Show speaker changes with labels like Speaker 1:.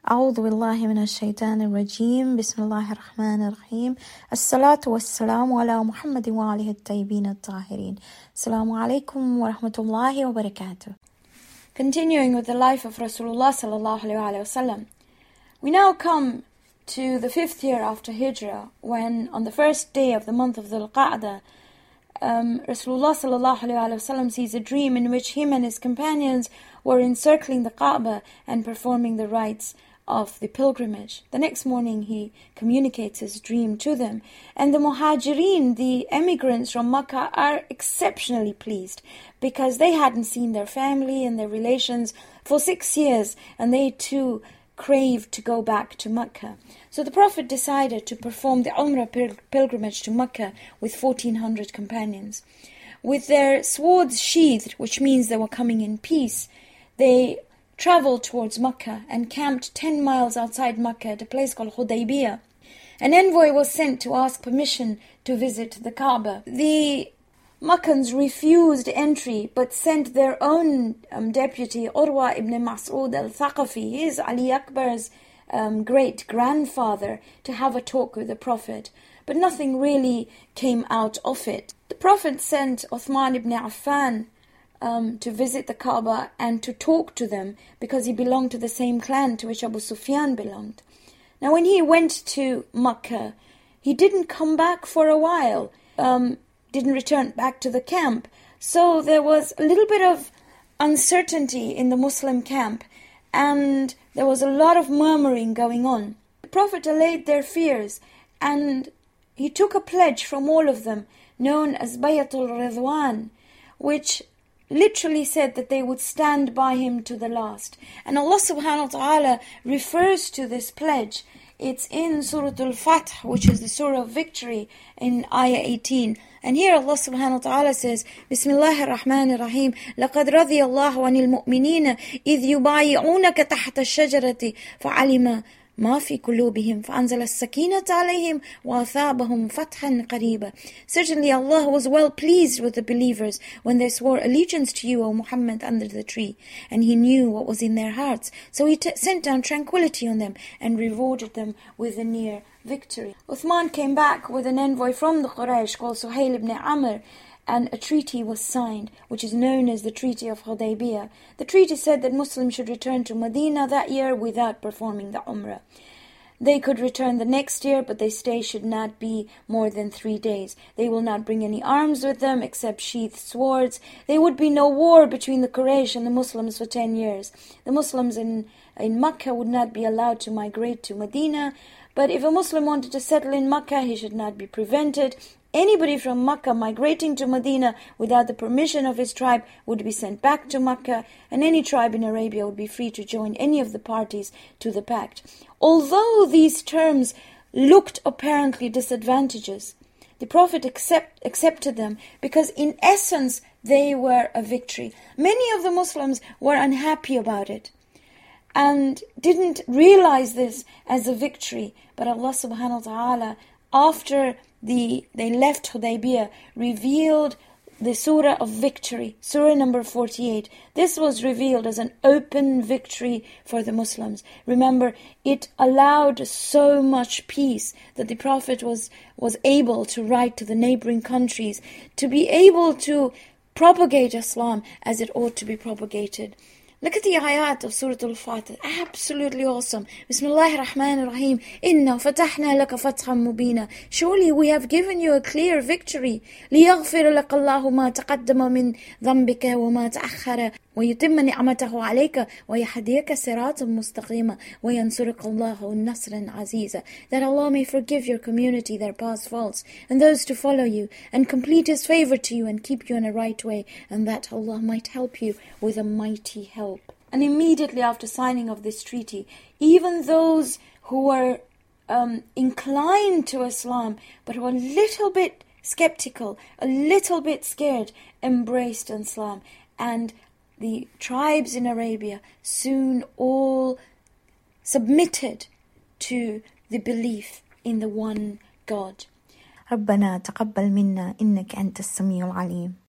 Speaker 1: أعوذ بالله من الشيطان الرجيم بسم الله الرحمن الرحيم الصلاة والسلام على محمد وآله الطيبين الطاهرين السلام عليكم ورحمة الله وبركاته. Continuing with the life of Rasulullah sallallahu alayhi wa sallam, we now come to the 5th year after Hijrah, when on the first day of the month of Dhul Qa'dah, Rasulullah sallallahu alayhi wa sallam sees a dream in which him and his companions were encircling the Kaaba and performing the rites of the pilgrimage. The next morning he communicates his dream to them, and the Muhajirin, the emigrants from Makkah, are exceptionally pleased because they hadn't seen their family and their relations for 6 years, and they too craved to go back to Makkah. So the Prophet decided to perform the Umrah pilgrimage to Makkah with 1,400 companions. With their swords sheathed, which means they were coming in peace, they travelled towards Makkah and camped 10 miles outside Makkah at a place called Hudaybiyah. An envoy was sent to ask permission to visit the Kaaba. The Makkans refused entry but sent their own deputy, Urwa ibn Mas'ud al-Thaqafi, his Ali Akbar's great-grandfather, to have a talk with the Prophet. But nothing really came out of it. The Prophet sent Uthman ibn Affan to visit the Kaaba and to talk to them because he belonged to the same clan to which Abu Sufyan belonged. Now when he went to Makkah, he didn't come back for a while, didn't return back to the camp. So there was a little bit of uncertainty in the Muslim camp, and there was a lot of murmuring going on. The Prophet allayed their fears, and he took a pledge from all of them, known as Bayatul Ridwan, which literally said that they would stand by him to the last. And Allah subhanahu wa ta'ala refers to this pledge. It's in Surah Al-Fath, which is the Surah of Victory, in Ayah 18. And here Allah subhanahu wa ta'ala says, Bismillahir Rahmanir Rahim, لَقَدْ رَضِيَ اللَّهُ عَنِ الْمُؤْمِنِينَ إِذْ يُبَايِعُونَكَ تَحْتَ الشَّجَرَةِ فَعَلِمَ مَا فِي قُلُوبِهِمْ فَأَنزَلَ السَّكِينَةَ عَلَيْهِمْ وَأَثَابَهُمْ فَتْحًا قَرِيبًا. Certainly Allah was well pleased with the believers when they swore allegiance to you, O Muhammad, under the tree, and He knew what was in their hearts. So He sent down tranquility on them and rewarded them with a near victory. Uthman came back with an envoy from the Quraysh called Suhail ibn Amr, and a treaty was signed, which is known as the Treaty of Hudaybiyah. The treaty said that Muslims should return to Medina that year without performing the Umrah. They could return the next year, but their stay should not be more than 3 days. They will not bring any arms with them except sheathed swords. There would be no war between the Quraysh and the Muslims for 10 years. The Muslims in Makkah would not be allowed to migrate to Medina, but if a Muslim wanted to settle in Makkah, he should not be prevented. Anybody from Makkah migrating to Medina without the permission of his tribe would be sent back to Makkah, and any tribe in Arabia would be free to join any of the parties to the pact. Although these terms looked apparently disadvantageous, the Prophet accepted them because in essence they were a victory. Many of the Muslims were unhappy about it and didn't realize this as a victory. But Allah subhanahu wa ta'ala, after they left Hudaybiyah, revealed the Surah of Victory, Surah number 48. This was revealed as an open victory for the Muslims. Remember, it allowed so much peace that the Prophet was able to write to the neighboring countries, to be able to propagate Islam as it ought to be propagated. Look at the ayat of Surah Al-Fatih. Absolutely awesome. Bismillahir Rahmanir Rahim. Inna fatahna laka fathan mubina. Surely we have given you a clear victory. لِيَغْفِرَ لَكَ اللَّهُ مَا تَقَدَّمَ مِنْ ذَنْبِكَ وَمَا تَأَخَّرَ وَيُتِمَّ نِعْمَتَهُ عَلَيْكَ وَيَهْدِيَكَ صِرَاطًا مُسْتَقِيمًا وَيَنْصُرَكَ اللَّهُ نَصْرًا عَزِيزًا. That Allah may forgive your community their past faults and those to follow you, and complete His favor to you and keep you in a right way, and that Allah might help you with a mighty help. And immediately after signing of this treaty, even those who were inclined to Islam but were a little bit skeptical, a little bit scared, embraced Islam. And the tribes in Arabia soon all submitted to the belief in the one God. ربنا تقبل منا إنك أنت السميع العليم.